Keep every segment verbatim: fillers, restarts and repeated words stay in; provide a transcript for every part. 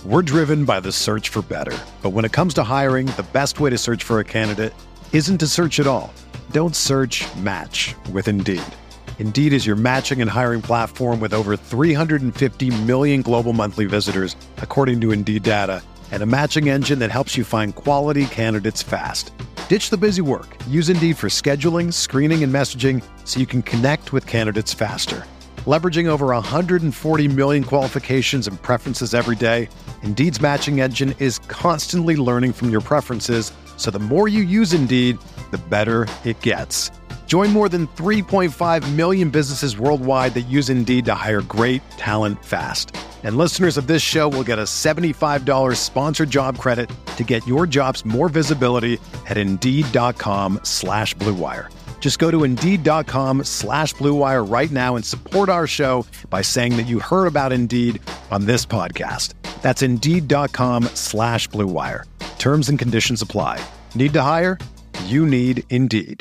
We're driven by the search for better. But when it comes to hiring, the best way to search for a candidate isn't to search at all. Don't search, match with Indeed. Indeed is your matching and hiring platform with over three hundred fifty million global monthly visitors, according to Indeed data, and a matching engine that helps you find quality candidates fast. Ditch the busy work. Use Indeed for scheduling, screening, and messaging so you can connect with candidates faster. Leveraging over one hundred forty million qualifications and preferences every day, Indeed's matching engine is constantly learning from your preferences, so the more you use Indeed, the better it gets. Join more than three point five million businesses worldwide that use Indeed to hire great talent fast. And listeners of this show will get a seventy-five dollars sponsored job credit to get your jobs more visibility at Indeed.com slash Blue Wire. Just go to Indeed.com slash Blue Wire right now and support our show by saying that you heard about Indeed on this podcast. That's Indeed.com slash Blue Wire. Terms and conditions apply. Need to hire? You need Indeed.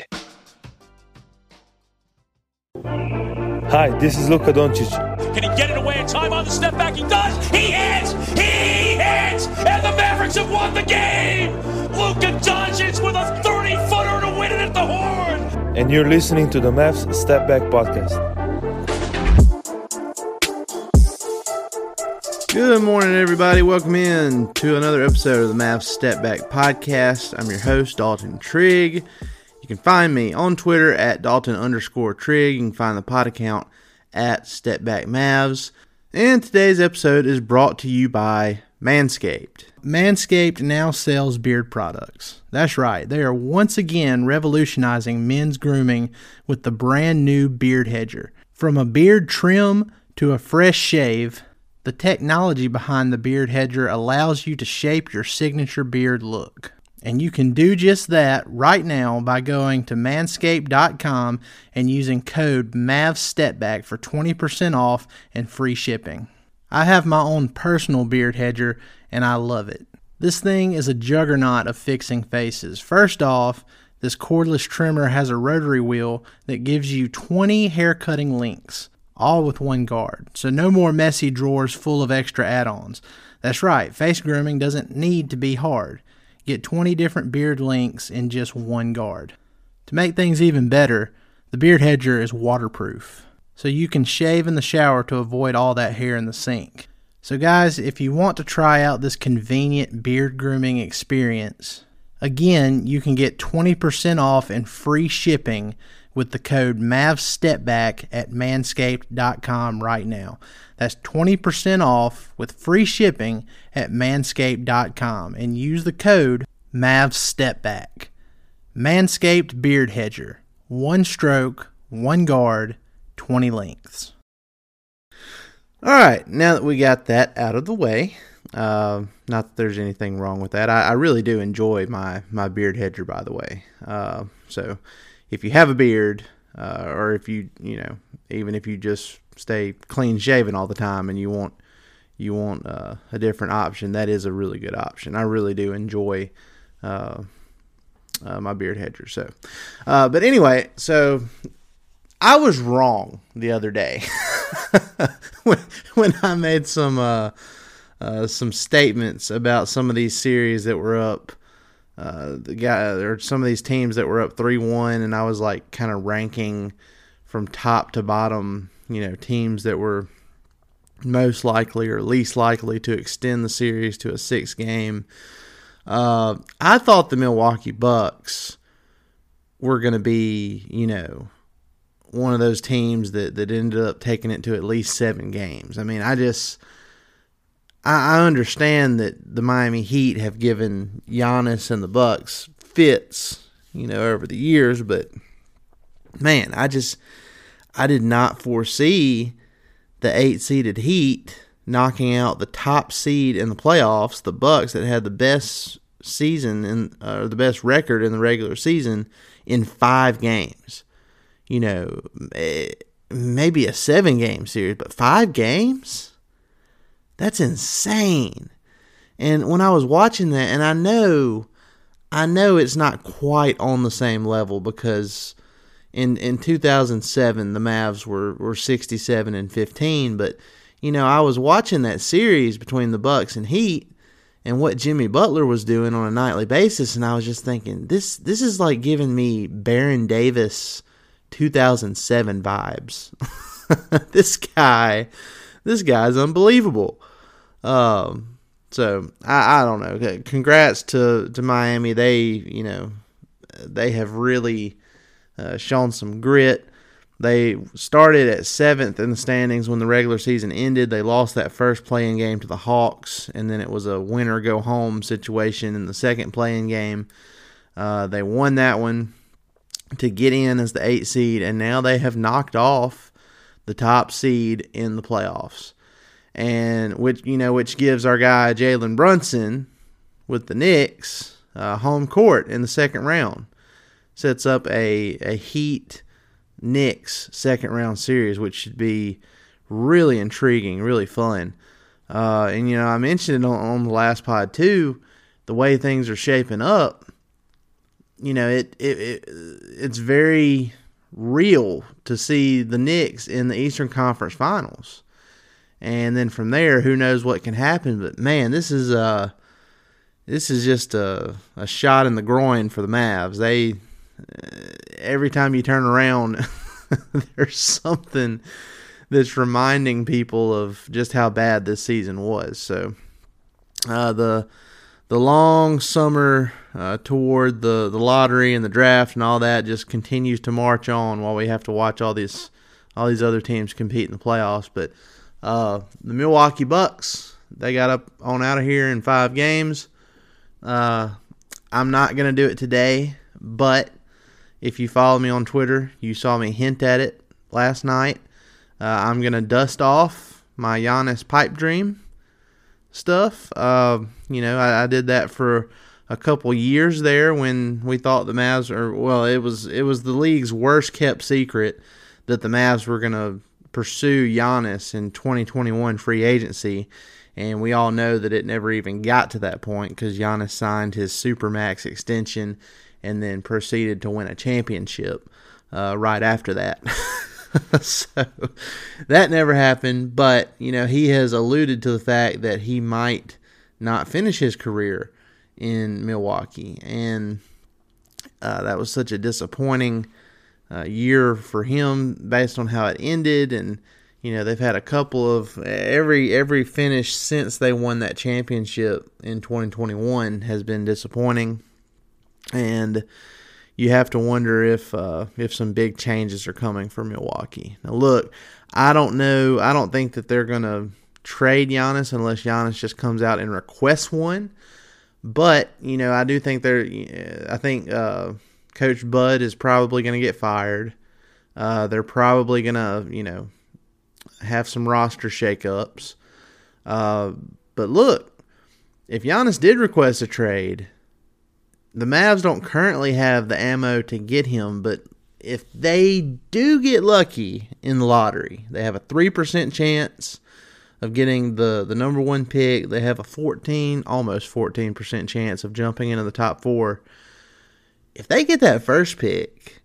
Hi, this is Luka Doncic. Can he get it away in time on the step back? He does! He hits! He hits! And the Mavericks have won the game! Luka Doncic with a thirty-footer to win it at the Horn! And you're listening to the Mavs Step Back Podcast. Good morning, everybody. Welcome in to another episode of the Mavs Step Back Podcast. I'm your host, Dalton Trigg. You can find me on Twitter at Dalton underscore Trigg. You can find the pod account at Step Back Mavs. And today's episode is brought to you by Manscaped. Manscaped now sells beard products. That's right. They are once again revolutionizing men's grooming with the brand new Beard Hedger. From a beard trim to a fresh shave, the technology behind the Beard Hedger allows you to shape your signature beard look. And you can do just that right now by going to manscaped dot com and using code MAVSTEPBACK for twenty percent off and free shipping. I have my own personal beard hedger and I love it. This thing is a juggernaut of fixing faces. First off, this cordless trimmer has a rotary wheel that gives you twenty hair cutting links, all with one guard. So no more messy drawers full of extra add-ons. That's right, face grooming doesn't need to be hard. Get twenty different beard links in just one guard. To make things even better, the Beard Hedger is waterproof, so you can shave in the shower to avoid all that hair in the sink. So guys, if you want to try out this convenient beard grooming experience, again, you can get twenty percent off and free shipping with the code MAVSTEPBACK at manscaped dot com right now. That's twenty percent off with free shipping at manscaped dot com and use the code MAVSTEPBACK. Manscaped Beard Hedger. One stroke, one guard, twenty lengths. Alright, now that we got that out of the way, uh, not that there's anything wrong with that. I, I really do enjoy my, my Beard Hedger, by the way. Uh, so, if you have a beard, uh, or if you, you know, even if you just stay clean shaven all the time and you want you want uh, a different option, that is a really good option. I really do enjoy uh, uh, my Beard Hedger. So, uh, but anyway, so I was wrong the other day when, when I made some uh, uh, some statements about some of these series that were up. Uh, the guy or some of these teams that were up three one, and I was like kind of ranking from top to bottom, you know, teams that were most likely or least likely to extend the series to a six game. Uh, I thought the Milwaukee Bucks were going to be, you know, one of those teams that, that ended up taking it to at least seven games. I mean, I just, I, I understand that the Miami Heat have given Giannis and the Bucks fits, you know, over the years, but man, I just, I did not foresee the eight-seeded Heat knocking out the top seed in the playoffs, the Bucks that had the best season in, or uh, the best record in the regular season, in five games. You know, maybe a seven-game series, but five games? That's insane. And when I was watching that, and I know, I know it's not quite on the same level because in in two thousand seven the Mavs were, were sixty-seven and fifteen, but you know, I was watching that series between the Bucks and Heat and what Jimmy Butler was doing on a nightly basis, and I was just thinking, this this is like giving me Baron Davis two thousand seven vibes. This guy, this guy's unbelievable. Um, so I, I don't know. Congrats to, to Miami. They, you know, they have really uh, shown some grit. They started at seventh in the standings when the regular season ended. They lost that first play-in game to the Hawks, and then it was a winner-go-home situation in the second play-in game. Uh, they won that one to get in as the eighth seed, and now they have knocked off the top seed in the playoffs, and which you know which gives our guy Jalen Brunson with the Knicks uh, home court in the second round. Sets up a a Heat Knicks second round series, which should be really intriguing, really fun. Uh, and you know, I mentioned it on, on the last pod too, the way things are shaping up. You know, it, it it it's very real to see the Knicks in the Eastern Conference Finals, and then from there, who knows what can happen? But man, this is uh this is just a a shot in the groin for the Mavs. They uh, every time you turn around, there's something that's reminding people of just how bad this season was. So uh, the the long summer uh, toward the, the lottery and the draft and all that just continues to march on while we have to watch all these all these other teams compete in the playoffs. But uh, the Milwaukee Bucks, they got up on out of here in five games. Uh, I'm not going to do it today, but if you follow me on Twitter, you saw me hint at it last night. Uh, I'm going to dust off my Giannis pipe dream stuff. Uh, you know, I, I did that for a couple years there when we thought the Mavs are, well, it was it was the league's worst kept secret that the Mavs were going to pursue Giannis in twenty twenty-one free agency. And we all know that it never even got to that point because Giannis signed his Supermax extension and then proceeded to win a championship uh, right after that. So that never happened, but you know, he has alluded to the fact that he might not finish his career in Milwaukee, and uh, that was such a disappointing uh, year for him based on how it ended. And you know, they've had a couple of every every finish since they won that championship in twenty twenty-one has been disappointing, and you have to wonder if uh, if some big changes are coming for Milwaukee. Now, look, I don't know. I don't think that they're going to trade Giannis unless Giannis just comes out and requests one. But, you know, I do think they're – I think uh, Coach Bud is probably going to get fired. Uh, they're probably going to, you know, have some roster shakeups. Uh, but, look, if Giannis did request a trade – the Mavs don't currently have the ammo to get him, but if they do get lucky in the lottery, they have a three percent chance of getting the, the number one pick. They have a fourteen, almost fourteen percent chance of jumping into the top four. If they get that first pick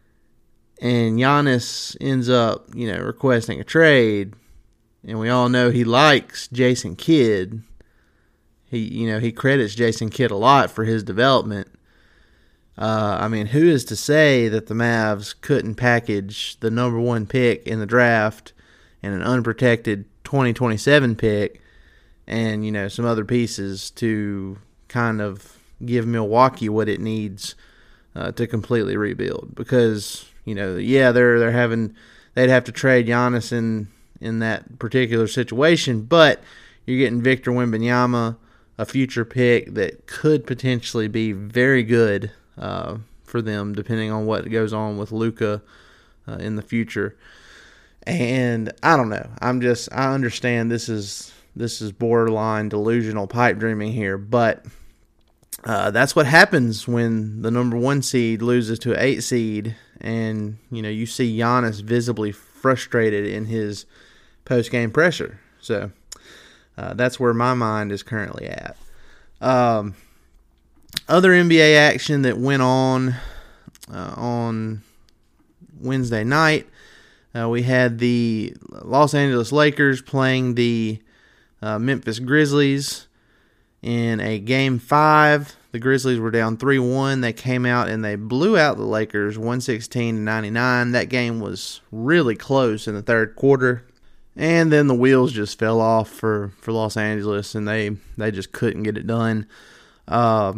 and Giannis ends up, you know, requesting a trade, and we all know he likes Jason Kidd, He, you know, he credits Jason Kidd a lot for his development. Uh, I mean, who is to say that the Mavs couldn't package the number one pick in the draft and an unprotected twenty twenty-seven pick and, you know, some other pieces to kind of give Milwaukee what it needs uh, to completely rebuild? Because, you know, yeah, they're they're having they'd have to trade Giannis in in that particular situation, but you're getting Victor Wembanyama, a future pick that could potentially be very good uh, for them, depending on what goes on with Luka uh, in the future. And I don't know. I'm just I understand this is this is borderline delusional pipe dreaming here, but uh, that's what happens when the number one seed loses to an eight seed, and you know you see Giannis visibly frustrated in his post game presser. So. Uh, that's where my mind is currently at. Um, other N B A action that went on uh, on Wednesday night, Uh, we had the Los Angeles Lakers playing the uh, Memphis Grizzlies in a game five. The Grizzlies were down three one. They came out and they blew out the Lakers one sixteen to ninety-nine. That game was really close in the third quarter. And then the wheels just fell off for, for Los Angeles, and they, they just couldn't get it done. Uh,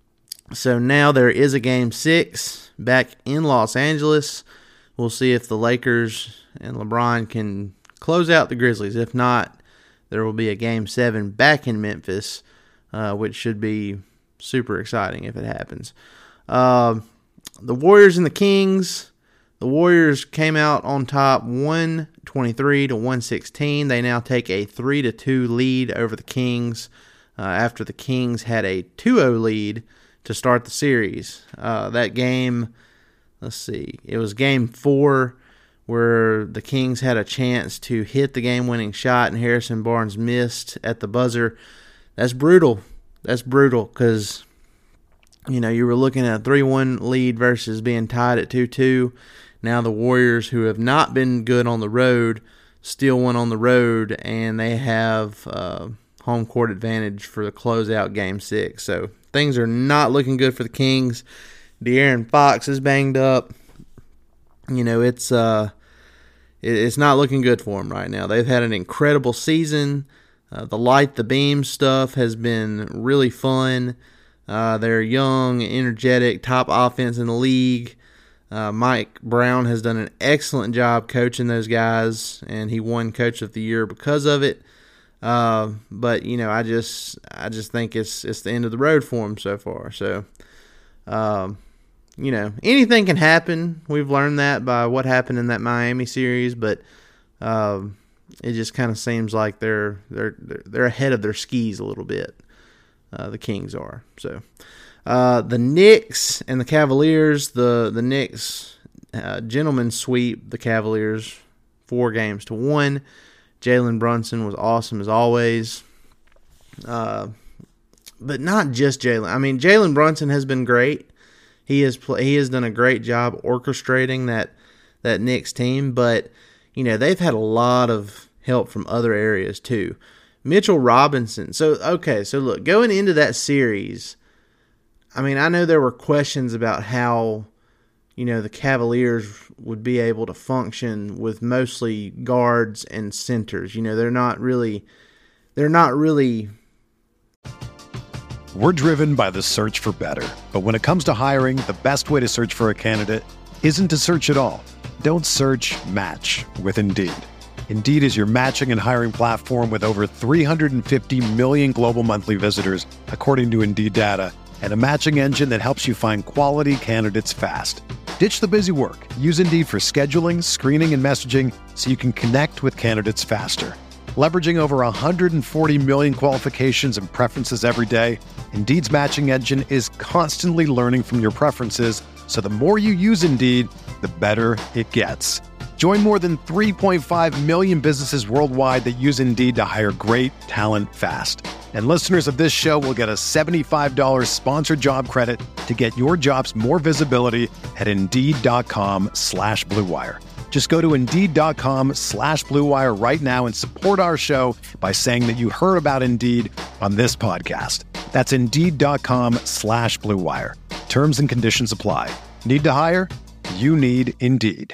so now there is a game six back in Los Angeles. We'll see if the Lakers and LeBron can close out the Grizzlies. If not, there will be a game seven back in Memphis, uh, which should be super exciting if it happens. Uh, the Warriors and the Kings. The Warriors came out on top one twenty-three to one sixteen. They now take a three to two lead over the Kings uh, after the Kings had a two oh lead to start the series. Uh, that game, let's see, it was game four where the Kings had a chance to hit the game-winning shot and Harrison Barnes missed at the buzzer. That's brutal. That's brutal because, you know, you were looking at a three one lead versus being tied at two two. Now the Warriors, who have not been good on the road, still went on the road, and they have uh, home court advantage for the closeout game six. So things are not looking good for the Kings. De'Aaron Fox is banged up. You know, it's uh, it, it's not looking good for them right now. They've had an incredible season. Uh, the light, the beam stuff has been really fun. Uh, they're young, energetic, top offense in the league. Uh, Mike Brown has done an excellent job coaching those guys, and he won Coach of the Year because of it. Uh, but you know, I just, I just think it's it's the end of the road for him so far. So, um, you know, anything can happen. We've learned that by what happened in that Miami series, but um, it just kind of seems like they're they're they're ahead of their skis a little bit. Uh, the Kings are so. Uh, the Knicks and the Cavaliers, the, the Knicks uh, gentlemen sweep the Cavaliers four games to one. Jalen Brunson was awesome as always. Uh, but not just Jalen. I mean, Jalen Brunson has been great. He has pl- he has done a great job orchestrating that, that Knicks team. But, you know, they've had a lot of help from other areas too. Mitchell Robinson. So, okay, so look, going into that series, I mean, I know there were questions about how, you know, the Cavaliers would be able to function with mostly guards and centers. You know, they're not really, they're not really. We're driven by the search for better. But when it comes to hiring, the best way to search for a candidate isn't to search at all. Don't search, match with Indeed. Indeed is your matching and hiring platform with over three hundred fifty million global monthly visitors, according to Indeed data, and a matching engine that helps you find quality candidates fast. Ditch the busy work. Use Indeed for scheduling, screening, and messaging so you can connect with candidates faster. Leveraging over one hundred forty million qualifications and preferences every day, Indeed's matching engine is constantly learning from your preferences, so the more you use Indeed, the better it gets. Join more than three point five million businesses worldwide that use Indeed to hire great talent fast. And listeners of this show will get a seventy-five dollars sponsored job credit to get your jobs more visibility at Indeed.com slash Blue Wire. Just go to Indeed.com slash Blue Wire right now and support our show by saying that you heard about Indeed on this podcast. That's Indeed.com slash Blue Wire. Terms and conditions apply. Need to hire? You need Indeed.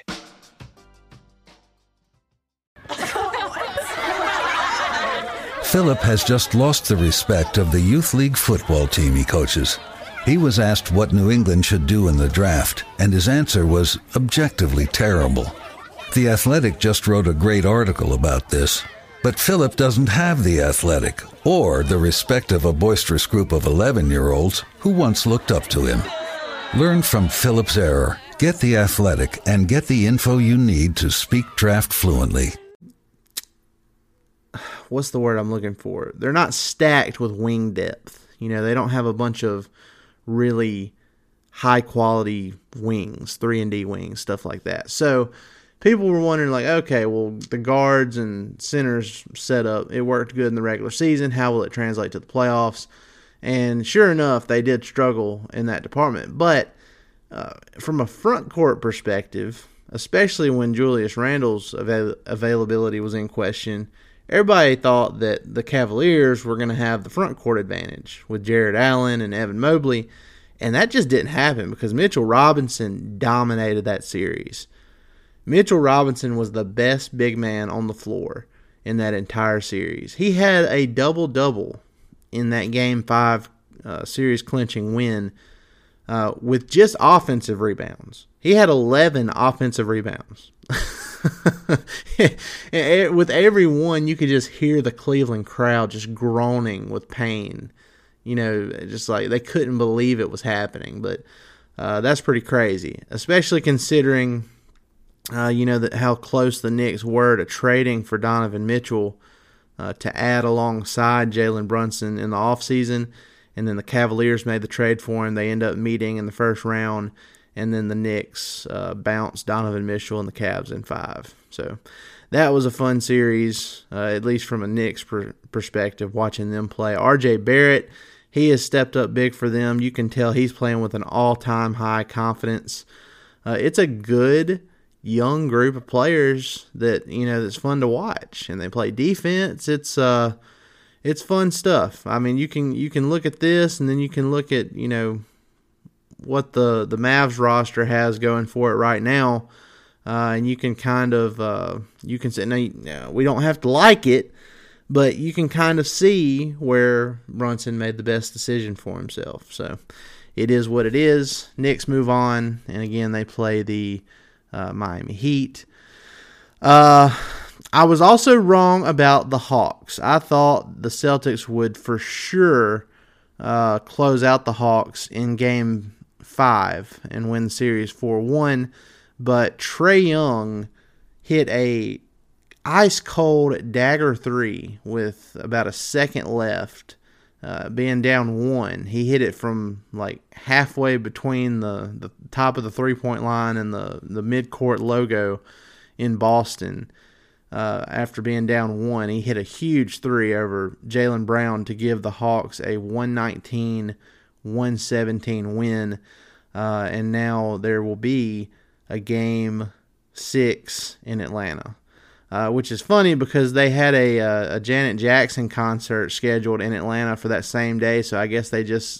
Philip has just lost the respect of the youth league football team he coaches. He was asked what New England should do in the draft, and his answer was objectively terrible. The Athletic just wrote a great article about this, but Philip doesn't have the Athletic or the respect of a boisterous group of eleven-year-olds who once looked up to him. Learn from Philip's error, get the Athletic, and get the info you need to speak draft fluently. What's the word I'm looking for? They're not stacked with wing depth. You know, they don't have a bunch of really high quality wings, three and D wings, stuff like that. So people were wondering, like, okay, well, the guards and centers set up, it worked good in the regular season. How will it translate to the playoffs? And sure enough, they did struggle in that department. But uh, from a front court perspective, especially when Julius Randle's avail- availability was in question, everybody thought that the Cavaliers were going to have the front court advantage with Jared Allen and Evan Mobley, and that just didn't happen because Mitchell Robinson dominated that series. Mitchell Robinson was the best big man on the floor in that entire series. He had a double-double in that Game five uh, series-clinching win uh, with just offensive rebounds. He had eleven offensive rebounds. With every one, you could just hear the Cleveland crowd just groaning with pain. You know, just like they couldn't believe it was happening. But uh, that's pretty crazy, especially considering, uh, you know, that how close the Knicks were to trading for Donovan Mitchell uh, to add alongside Jalen Brunson in the offseason. And then the Cavaliers made the trade for him. They end up meeting in the first round. And then the Knicks uh, bounced Donovan Mitchell and the Cavs in five. So that was a fun series, uh, at least from a Knicks per- perspective, watching them play. R J Barrett, he has stepped up big for them. You can tell he's playing with an all-time high confidence. Uh, it's a good young group of players that, you know, that's fun to watch. And they play defense. It's uh, it's fun stuff. I mean, you can you can look at this, and then you can look at, you know, what the, the Mavs roster has going for it right now, uh, and you can kind of, uh, you can say, no, we don't have to like it, but you can kind of see where Brunson made the best decision for himself. So it is what it is. Knicks move on, and again, they play the uh, Miami Heat. Uh, I was also wrong about the Hawks. I thought the Celtics would for sure uh, close out the Hawks in game five and win the series four one, but Trae Young hit a ice-cold dagger three with about a second left, uh, being down one. He hit it from like halfway between the, the top of the three-point line and the, the mid-court logo in Boston. Uh, after being down one, he hit a huge three over Jaylen Brown to give the Hawks a one nineteen one seventeen win. Uh, and now there will be a game six in Atlanta, uh, which is funny because they had a, a, a Janet Jackson concert scheduled in Atlanta for that same day. So I guess they just,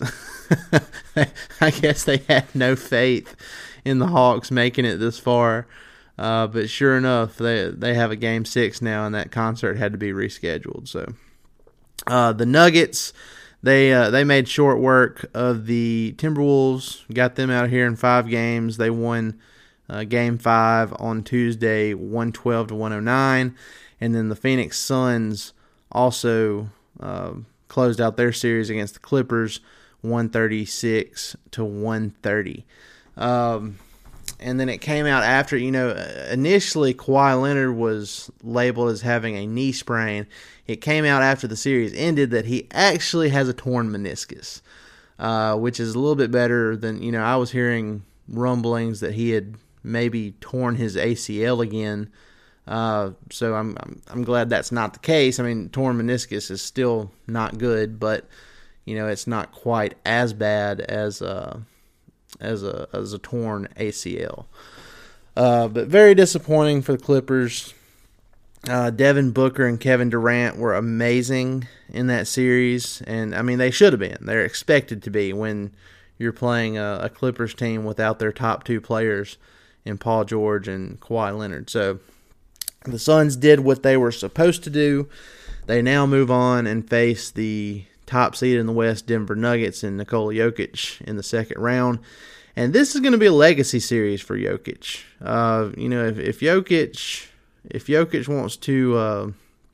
I guess they had no faith in the Hawks making it this far. Uh, but sure enough, they they have a game six now, and that concert had to be rescheduled. So uh, the Nuggets. They uh, they made short work of the Timberwolves, got them out of here in five games. They won uh, game five on Tuesday, one twelve to one oh nine. And then the Phoenix Suns also uh, closed out their series against the Clippers, one thirty-six to one thirty. Um, and then it came out after, you know, initially Kawhi Leonard was labeled as having a knee sprain. It came out after the series ended that he actually has a torn meniscus, uh, which is a little bit better than, you know, I was hearing rumblings that he had maybe torn his A C L again. Uh, so I'm, I'm I'm glad that's not the case. I mean, torn meniscus is still not good, but you know, it's not quite as bad as a as a as a torn A C L. Uh, but very disappointing for the Clippers. Uh, Devin Booker and Kevin Durant were amazing in that series, and I mean they should have been. They're expected to be when you're playing a, a Clippers team without their top two players in Paul George and Kawhi Leonard. So the Suns did what they were supposed to do. They now move on and face the top seed in the West, Denver Nuggets, and Nikola Jokic in the second round. And this is going to be a legacy series for Jokic. Uh, you know, if, if Jokic... If Jokic wants to, uh,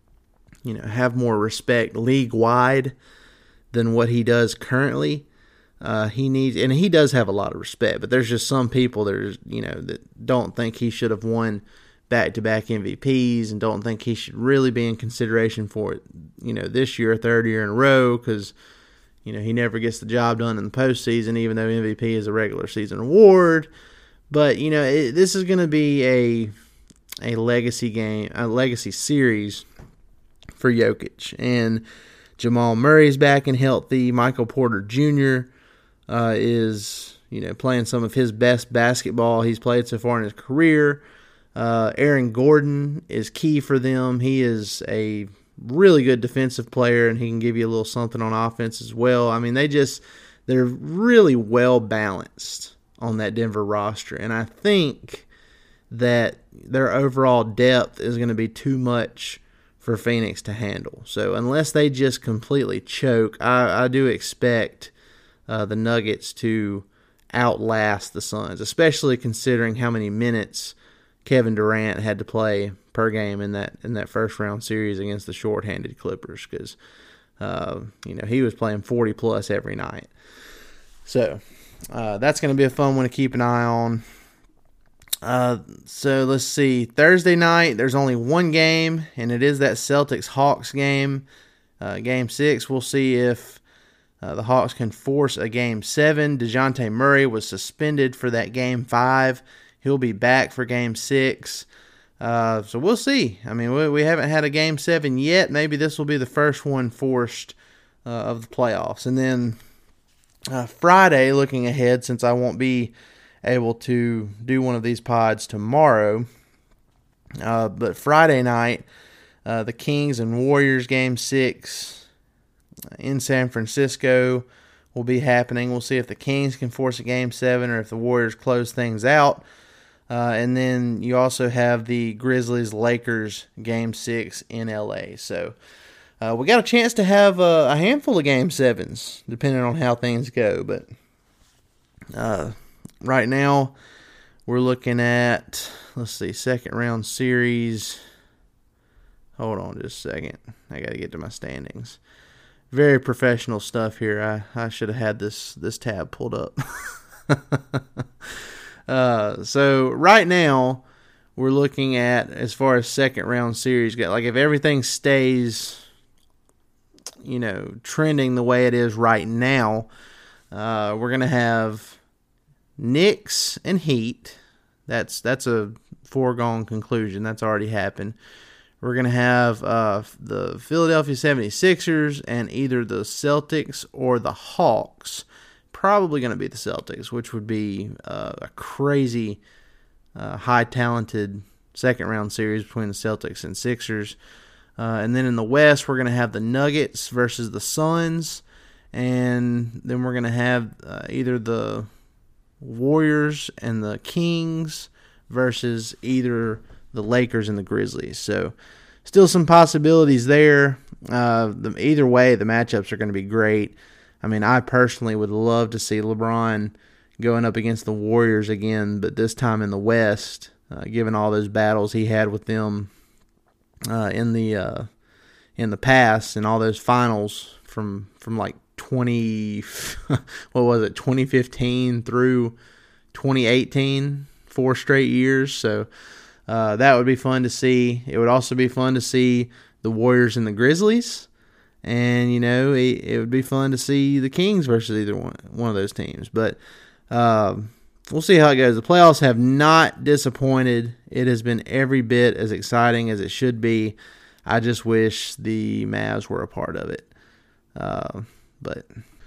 you know, have more respect league-wide than what he does currently, uh, he needs, and he does have a lot of respect, but there's just some people that are, you know, that don't think he should have won back-to-back M V Ps and don't think he should really be in consideration for it, you know, this year, third year in a row, because, you know, he never gets the job done in the postseason, even though M V P is a regular season award. But, you know, it, this is going to be a a legacy game, a legacy series for Jokic. And Jamal Murray's back and healthy. Michael Porter Junior uh, is, you know, playing some of his best basketball he's played so far in his career. Uh, Aaron Gordon is key for them. He is a really good defensive player, and he can give you a little something on offense as well. I mean, they just, they're really well balanced on that Denver roster, and I think that their overall depth is going to be too much for Phoenix to handle. So unless they just completely choke, I, I do expect uh, the Nuggets to outlast the Suns, especially considering how many minutes Kevin Durant had to play per game in that in that first round series against the shorthanded Clippers, because uh, you know he was playing forty plus every night. So uh, that's going to be a fun one to keep an eye on. Uh, so let's see. Thursday night, there's only one game, and it is that Celtics-Hawks game, uh, Game Six. We'll see if uh, the Hawks can force a Game Seven. DeJounte Murray was suspended for that Game Five. He'll be back for Game Six. Uh, so we'll see. I mean, we, we haven't had a Game Seven yet. Maybe this will be the first one forced uh, of the playoffs. And then uh, Friday, looking ahead, since I won't be able to do one of these pods tomorrow, uh, but Friday night, uh, the Kings and Warriors Game Six in San Francisco will be happening. We'll see if the Kings can force a Game Seven or if the Warriors close things out. Uh, and then you also have the Grizzlies-Lakers Game six in L A. So uh, we got a chance to have uh, a handful of Game sevens, depending on how things go. But uh, right now, we're looking at, let's see, second round series. Hold on just a second. I got to get to my standings. Very professional stuff here. I, I should have had this, this tab pulled up. Uh, so right now we're looking at, as far as second round series go, like if everything stays, you know, trending the way it is right now, uh, we're going to have Knicks and Heat. That's, that's a foregone conclusion. That's already happened. We're going to have, uh, the Philadelphia seventy-sixers and either the Celtics or the Hawks. Probably going to be the Celtics, which would be uh, a crazy, uh, high-talented second-round series between the Celtics and Sixers. Uh, and then in the West, we're going to have the Nuggets versus the Suns. And then we're going to have uh, either the Warriors and the Kings versus either the Lakers and the Grizzlies. So still some possibilities there. Uh, the, either way, the matchups are going to be great. I mean, I personally would love to see LeBron going up against the Warriors again, but this time in the West, uh, given all those battles he had with them uh, in the uh, in the past and all those finals from from like twenty, what was it, twenty fifteen through twenty eighteen, four straight years. So uh, that would be fun to see. It would also be fun to see the Warriors and the Grizzlies. And, you know, it, it would be fun to see the Kings versus either one, one of those teams. But um, we'll see how it goes. The playoffs have not disappointed. It has been every bit as exciting as it should be. I just wish the Mavs were a part of it. Uh, but,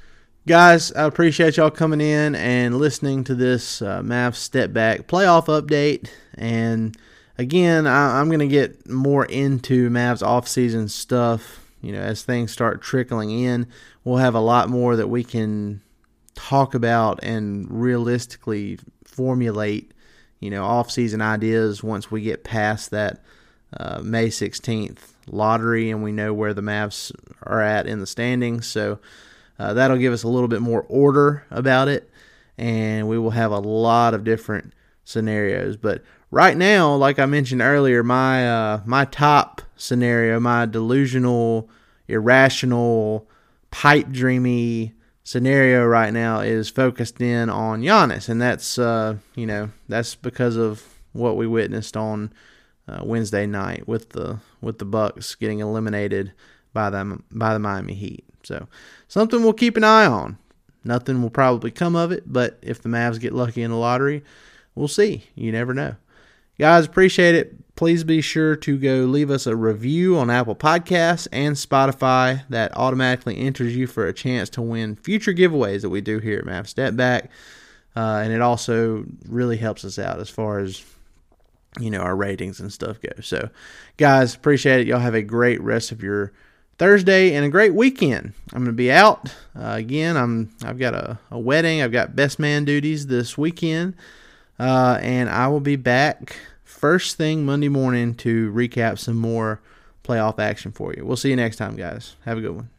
guys, I appreciate y'all coming in and listening to this uh, Mavs Step Back playoff update. And, again, I, I'm going to get more into Mavs offseason stuff. You know, as things start trickling in, we'll have a lot more that we can talk about and realistically formulate, you know, off-season ideas once we get past that uh, May sixteenth lottery and we know where the Mavs are at in the standings. So uh, that'll give us a little bit more order about it, and we will have a lot of different scenarios. But right now, like I mentioned earlier, my uh, my top scenario, my delusional, irrational, pipe dreamy scenario right now is focused in on Giannis, and that's uh, you know that's because of what we witnessed on uh, Wednesday night with the with the Bucks getting eliminated by the by the Miami Heat. So something we'll keep an eye on. Nothing will probably come of it, but if the Mavs get lucky in the lottery, we'll see. You never know. Guys, appreciate it. please be sure to go leave us a review on Apple Podcasts and Spotify. That automatically enters you for a chance to win future giveaways that we do here at Mavs Step Back. Uh, and it also really helps us out as far as, you know, our ratings and stuff go. So, guys, appreciate it. Y'all have a great rest of your Thursday and a great weekend. I'm going to be out. Uh, again, I'm, I've got a, a wedding. I've got best man duties this weekend. Uh, and I will be back first thing Monday morning to recap some more playoff action for you. We'll see you next time, guys. Have a good one.